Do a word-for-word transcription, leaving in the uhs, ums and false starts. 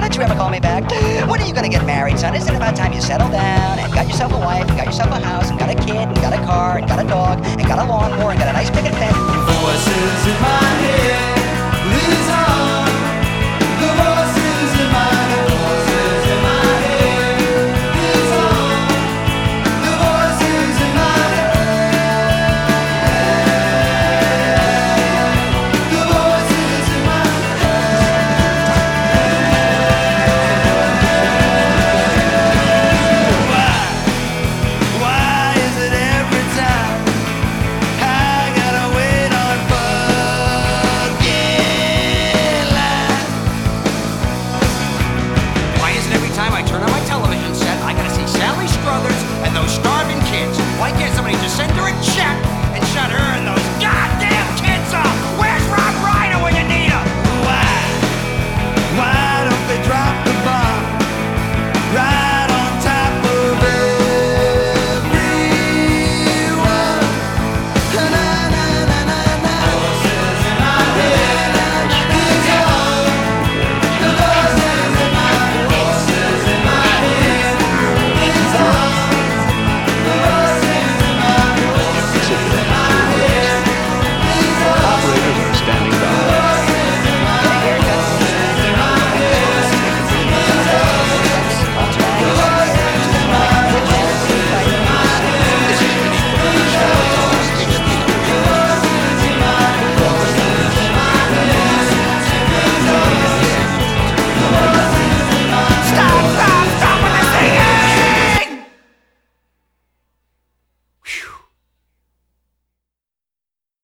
Don't you ever call me back? When are you gonna get married, son? Isn't it about time you settle down and got yourself a wife, and got yourself a house, and got a kid, and got a car, and got a dog, and got a lawnmower, and got a nice picket fence? Voices in my head, lose